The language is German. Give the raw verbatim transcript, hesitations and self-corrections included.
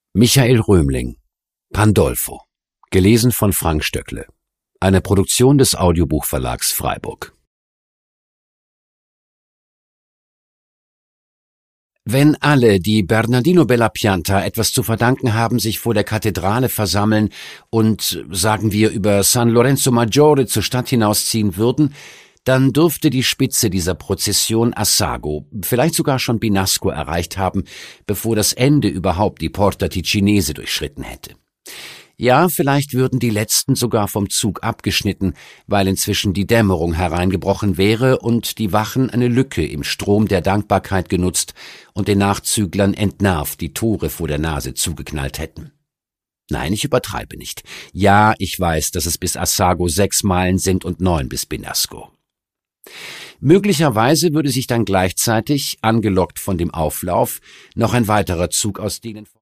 Michael Römling, Pandolfo, gelesen von Frank Stöckle, eine Produktion des Audiobuchverlags Freiburg. Wenn alle, die Bernardino Bellapianta etwas zu verdanken haben, sich vor der Kathedrale versammeln und, sagen wir, über San Lorenzo Maggiore zur Stadt hinausziehen würden, dann dürfte die Spitze dieser Prozession Assago, vielleicht sogar schon Binasco erreicht haben, bevor das Ende überhaupt die Porta Ticinese durchschritten hätte. Ja, vielleicht würden die Letzten sogar vom Zug abgeschnitten, weil inzwischen die Dämmerung hereingebrochen wäre und die Wachen eine Lücke im Strom der Dankbarkeit genutzt und den Nachzüglern entnervt die Tore vor der Nase zugeknallt hätten. Nein, ich übertreibe nicht. Ja, ich weiß, dass es bis Assago sechs Meilen sind und neun bis Binasco. Möglicherweise würde sich dann gleichzeitig, angelockt von dem Auflauf, noch ein weiterer Zug aus denen